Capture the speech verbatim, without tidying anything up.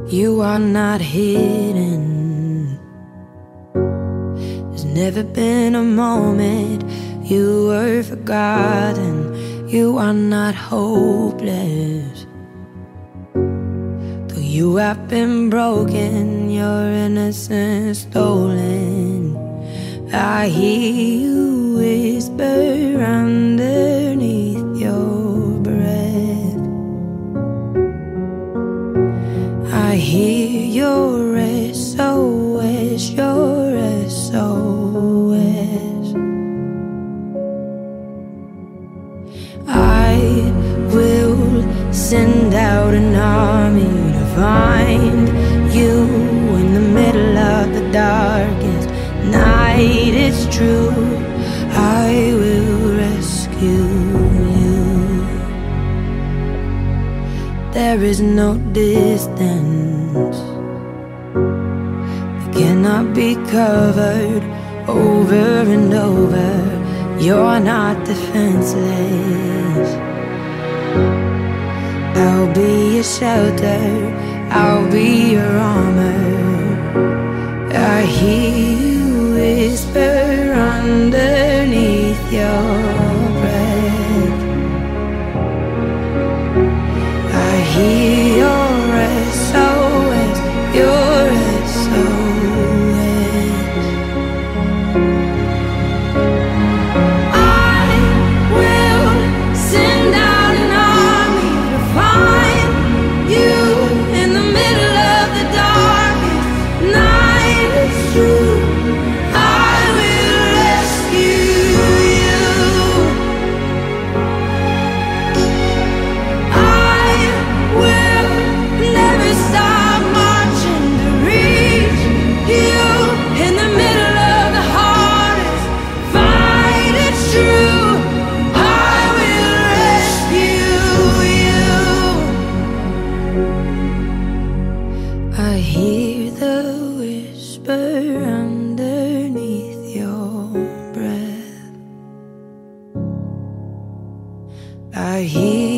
You are not hidden. There's never been a moment you were forgotten. You are not hopeless. Though you have been broken, your innocence stolen, I hear you whisper underneath your breath. I hear your S O S, your S O S. I will send out an army to find you in the middle of the darkest night. It's true, I will rescue you. There is no distance that cannot be covered over and over. You're not defenseless. I'll be your shelter, I'll be your armor. I hear you whisper underneath your breath. I hear your S O S, your S O S. I will send out an army to find you in the middle of the darkest night. It's true, I will rescue you. I will never stop marching to reach you in the middle of the hardest fight. It's true, I will rescue you. I hear the whisper underneath your breath. I hear